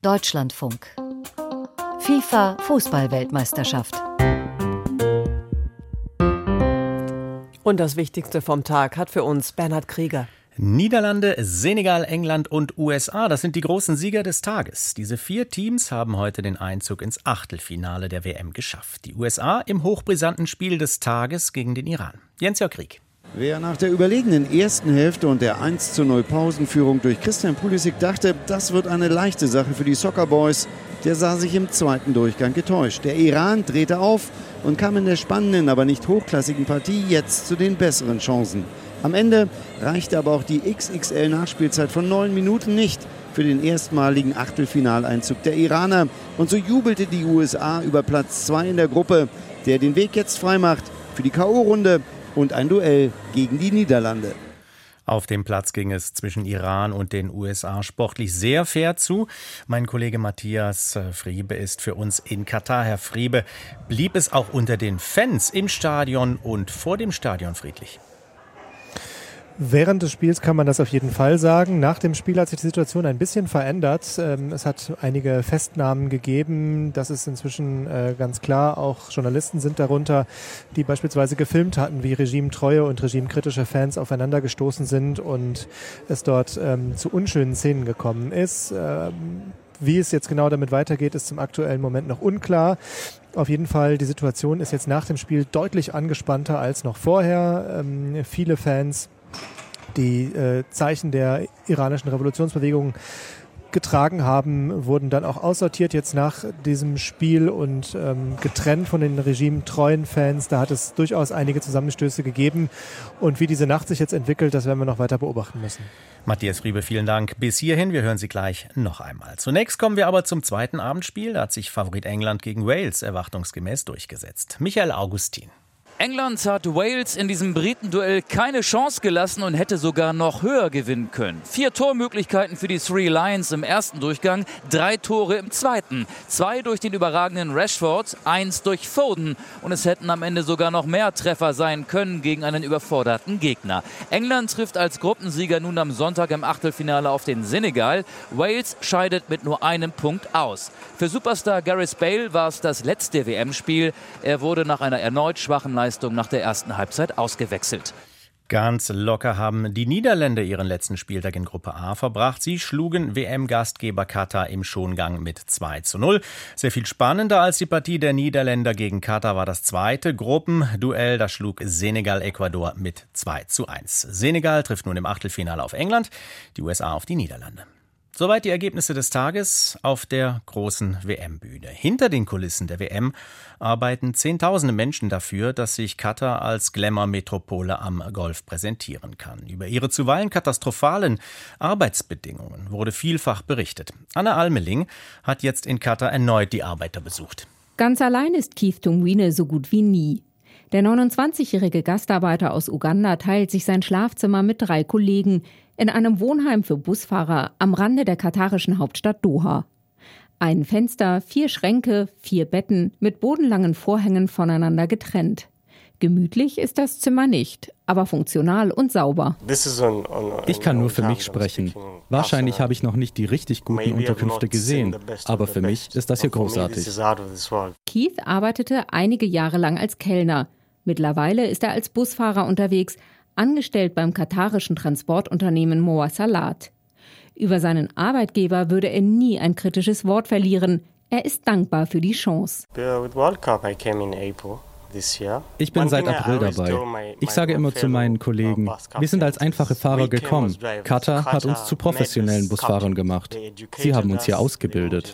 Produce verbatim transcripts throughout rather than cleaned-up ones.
Deutschlandfunk. FIFA Fußball-Weltmeisterschaft. Und das Wichtigste vom Tag hat für uns Bernhard Krieger. Niederlande, Senegal, England und U S A, das sind die großen Sieger des Tages. Diese vier Teams haben heute den Einzug ins Achtelfinale der W M geschafft. Die U S A im hochbrisanten Spiel des Tages gegen den Iran. Jens-Jörg Krieg. Wer nach der überlegenen ersten Hälfte und der eins zu null Pausenführung durch Christian Pulisic dachte, das wird eine leichte Sache für die Soccer Boys, der sah sich im zweiten Durchgang getäuscht. Der Iran drehte auf und kam in der spannenden, aber nicht hochklassigen Partie jetzt zu den besseren Chancen. Am Ende reichte aber auch die X X L-Nachspielzeit von neun Minuten nicht für den erstmaligen Achtelfinaleinzug der Iraner. Und so jubelte die U S A über Platz zwei in der Gruppe, der den Weg jetzt freimacht für die K O-Runde und ein Duell gegen die Niederlande. Auf dem Platz ging es zwischen Iran und den U S A sportlich sehr fair zu. Mein Kollege Matthias Friebe ist für uns in Katar. Herr Friebe, blieb es auch unter den Fans im Stadion und vor dem Stadion friedlich? Während des Spiels kann man das auf jeden Fall sagen. Nach dem Spiel hat sich die Situation ein bisschen verändert. Es hat einige Festnahmen gegeben. Das ist inzwischen ganz klar. Auch Journalisten sind darunter, die beispielsweise gefilmt hatten, wie regimetreue und regimekritische Fans aufeinander gestoßen sind und es dort ähm, zu unschönen Szenen gekommen ist. Ähm, Wie es jetzt genau damit weitergeht, ist zum aktuellen Moment noch unklar. Auf jeden Fall, die Situation ist jetzt nach dem Spiel deutlich angespannter als noch vorher. Ähm, viele Fans, die äh, Zeichen der iranischen Revolutionsbewegung getragen haben, wurden dann auch aussortiert jetzt nach diesem Spiel und ähm, getrennt von den regimetreuen Fans. Da hat es durchaus einige Zusammenstöße gegeben. Und wie diese Nacht sich jetzt entwickelt, das werden wir noch weiter beobachten müssen. Matthias Friebe, vielen Dank. Bis hierhin, wir hören Sie gleich noch einmal. Zunächst kommen wir aber zum zweiten Abendspiel. Da hat sich Favorit England gegen Wales erwartungsgemäß durchgesetzt. Michael Augustin. England hat Wales in diesem Britenduell keine Chance gelassen und hätte sogar noch höher gewinnen können. Vier Tormöglichkeiten für die Three Lions im ersten Durchgang, drei Tore im zweiten. Zwei durch den überragenden Rashford, eins durch Foden. Und es hätten am Ende sogar noch mehr Treffer sein können gegen einen überforderten Gegner. England trifft als Gruppensieger nun am Sonntag im Achtelfinale auf den Senegal. Wales scheidet mit nur einem Punkt aus. Für Superstar Gareth Bale war es das letzte W M-Spiel. Er wurde nach einer erneut schwachen Leistung nach der ersten Halbzeit ausgewechselt. Ganz locker haben die Niederländer ihren letzten Spieltag in Gruppe A verbracht. Sie schlugen W M-Gastgeber Katar im Schongang mit zwei zu null. Sehr viel spannender als die Partie der Niederländer gegen Katar war das zweite Gruppenduell. Da schlug Senegal Ecuador mit zwei zu eins. Senegal trifft nun im Achtelfinale auf England, die U S A auf die Niederlande. Soweit die Ergebnisse des Tages auf der großen W M-Bühne. Hinter den Kulissen der W M arbeiten Zehntausende Menschen dafür, dass sich Katar als Glamour-Metropole am Golf präsentieren kann. Über ihre zuweilen katastrophalen Arbeitsbedingungen wurde vielfach berichtet. Anna Almeling hat jetzt in Katar erneut die Arbeiter besucht. Ganz allein ist Keith Tungwine so gut wie nie. Der neunundzwanzigjährige Gastarbeiter aus Uganda teilt sich sein Schlafzimmer mit drei Kollegen in einem Wohnheim für Busfahrer am Rande der katarischen Hauptstadt Doha. Ein Fenster, vier Schränke, vier Betten mit bodenlangen Vorhängen voneinander getrennt. Gemütlich ist das Zimmer nicht, aber funktional und sauber. Ich kann nur für mich sprechen. Wahrscheinlich habe ich noch nicht die richtig guten Unterkünfte gesehen, aber für mich ist das hier großartig. Keith arbeitete einige Jahre lang als Kellner. Mittlerweile ist er als Busfahrer unterwegs, angestellt beim katarischen Transportunternehmen Mowasalat. Über seinen Arbeitgeber würde er nie ein kritisches Wort verlieren. Er ist dankbar für die Chance. Ich bin seit April dabei. Ich sage immer zu meinen Kollegen, wir sind als einfache Fahrer gekommen. Katar hat uns zu professionellen Busfahrern gemacht. Sie haben uns hier ausgebildet.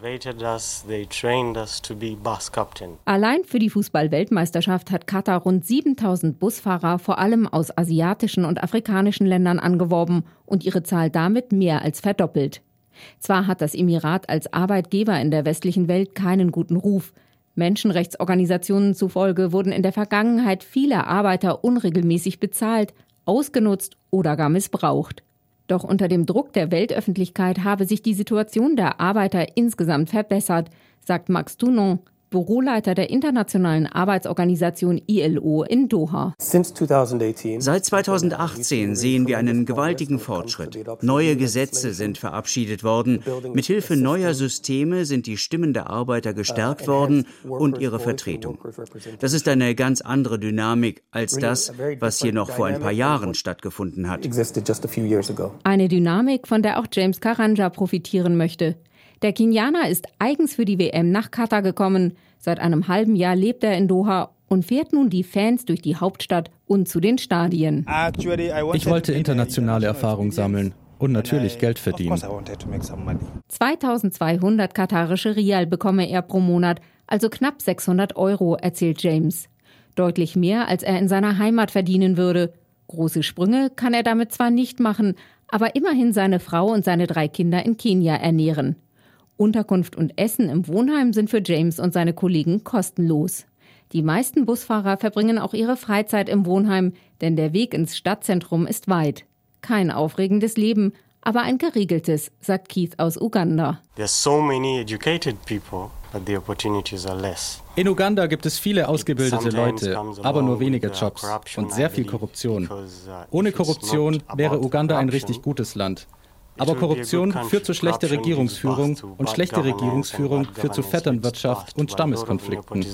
Allein für die Fußball-Weltmeisterschaft hat Katar rund siebentausend Busfahrer vor allem aus asiatischen und afrikanischen Ländern angeworben und ihre Zahl damit mehr als verdoppelt. Zwar hat das Emirat als Arbeitgeber in der westlichen Welt keinen guten Ruf. Menschenrechtsorganisationen zufolge wurden in der Vergangenheit viele Arbeiter unregelmäßig bezahlt, ausgenutzt oder gar missbraucht. Doch unter dem Druck der Weltöffentlichkeit habe sich die Situation der Arbeiter insgesamt verbessert, sagt Max Tounon, Büroleiter der Internationalen Arbeitsorganisation I L O in Doha. Seit zweitausendachtzehn sehen wir einen gewaltigen Fortschritt. Neue Gesetze sind verabschiedet worden. Mithilfe neuer Systeme sind die Stimmen der Arbeiter gestärkt worden und ihre Vertretung. Das ist eine ganz andere Dynamik als das, was hier noch vor ein paar Jahren stattgefunden hat. Eine Dynamik, von der auch James Karanja profitieren möchte. Der Kenianer ist eigens für die W M nach Katar gekommen. Seit einem halben Jahr lebt er in Doha und fährt nun die Fans durch die Hauptstadt und zu den Stadien. Ich wollte internationale Erfahrung sammeln und natürlich Geld verdienen. zweitausendzweihundert katarische Rial bekomme er pro Monat, also knapp sechshundert Euro, erzählt James. Deutlich mehr, als er in seiner Heimat verdienen würde. Große Sprünge kann er damit zwar nicht machen, aber immerhin seine Frau und seine drei Kinder in Kenia ernähren. Unterkunft und Essen im Wohnheim sind für James und seine Kollegen kostenlos. Die meisten Busfahrer verbringen auch ihre Freizeit im Wohnheim, denn der Weg ins Stadtzentrum ist weit. Kein aufregendes Leben, aber ein geregeltes, sagt Keith aus Uganda. In Uganda gibt es viele ausgebildete Leute, aber nur wenige Jobs und sehr viel Korruption. Ohne Korruption wäre Uganda ein richtig gutes Land. Aber Korruption führt zu schlechter Regierungsführung und schlechte Regierungsführung führt zu Vetternwirtschaft und Stammeskonflikten.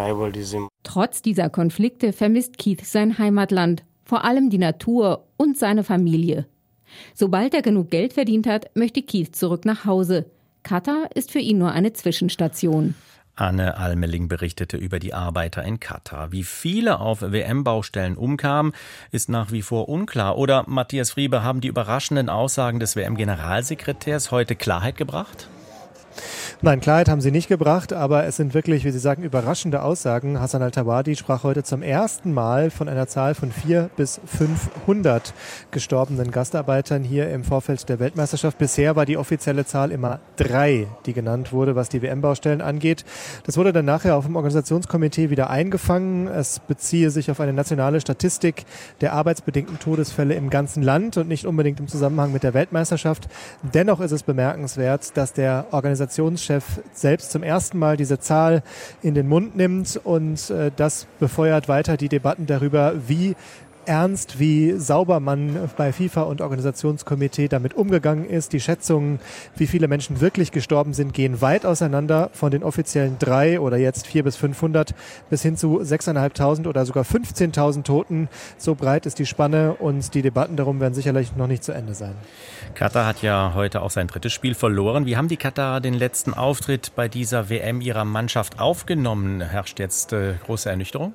Trotz dieser Konflikte vermisst Keith sein Heimatland, vor allem die Natur und seine Familie. Sobald er genug Geld verdient hat, möchte Keith zurück nach Hause. Katar ist für ihn nur eine Zwischenstation. Anne Almeling berichtete über die Arbeiter in Katar. Wie viele auf W M-Baustellen umkamen, ist nach wie vor unklar. Oder, Matthias Friebe, haben die überraschenden Aussagen des W M-Generalsekretärs heute Klarheit gebracht? Nein, Klarheit haben sie nicht gebracht, aber es sind wirklich, wie Sie sagen, überraschende Aussagen. Hassan Al-Thawadi sprach heute zum ersten Mal von einer Zahl von vierhundert bis fünfhundert gestorbenen Gastarbeitern hier im Vorfeld der Weltmeisterschaft. Bisher war die offizielle Zahl immer drei, die genannt wurde, was die W M-Baustellen angeht. Das wurde dann nachher auf dem Organisationskomitee wieder eingefangen. Es beziehe sich auf eine nationale Statistik der arbeitsbedingten Todesfälle im ganzen Land und nicht unbedingt im Zusammenhang mit der Weltmeisterschaft. Dennoch ist es bemerkenswert, dass der Organisationschef selbst zum ersten Mal diese Zahl in den Mund nimmt und äh, das befeuert weiter die Debatten darüber, wie ernst, wie sauber man bei FIFA und Organisationskomitee damit umgegangen ist. Die Schätzungen, wie viele Menschen wirklich gestorben sind, gehen weit auseinander von den offiziellen drei oder jetzt vier bis fünfhundert bis hin zu sechstausendfünfhundert oder sogar fünfzehntausend Toten. So breit ist die Spanne und die Debatten darum werden sicherlich noch nicht zu Ende sein. Katar hat ja heute auch sein drittes Spiel verloren. Wie haben die Katarer den letzten Auftritt bei dieser W M ihrer Mannschaft aufgenommen? Herrscht jetzt äh, große Ernüchterung?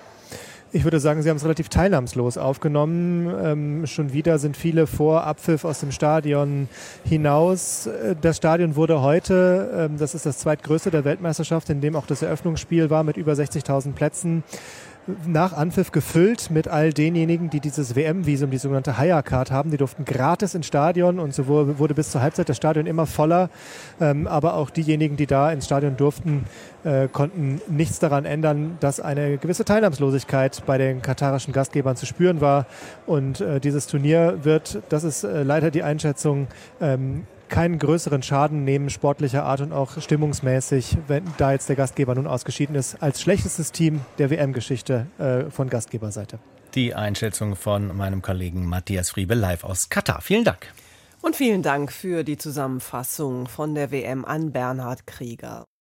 Ich würde sagen, sie haben es relativ teilnahmslos aufgenommen. Ähm, schon wieder sind viele vor Abpfiff aus dem Stadion hinaus. Das Stadion wurde heute, ähm, das ist das zweitgrößte der Weltmeisterschaft, in dem auch das Eröffnungsspiel war, mit über sechzigtausend Plätzen, nach Anpfiff gefüllt mit all denjenigen, die dieses W M-Visum, die sogenannte Hire-Card haben. Die durften gratis ins Stadion und so wurde bis zur Halbzeit das Stadion immer voller. Ähm, aber auch diejenigen, die da ins Stadion durften, äh, konnten nichts daran ändern, dass eine gewisse Teilnahmslosigkeit bei den katarischen Gastgebern zu spüren war. Und äh, dieses Turnier wird, das ist äh, leider die Einschätzung, ähm, keinen größeren Schaden nehmen, sportlicher Art und auch stimmungsmäßig, wenn da jetzt der Gastgeber nun ausgeschieden ist, als schlechtestes Team der W M-Geschichte äh, von Gastgeberseite. Die Einschätzung von meinem Kollegen Matthias Friebe live aus Katar. Vielen Dank. Und vielen Dank für die Zusammenfassung von der W M an Bernhard Krieger.